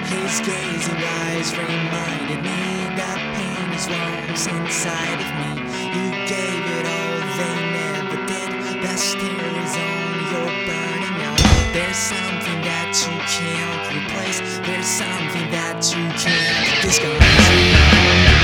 His gazing eyes reminded me that pain is wrongs inside of me. You gave it all, they never did. That still is on, you're burning out. There's something that you can't replace. There's something that you can't disguise.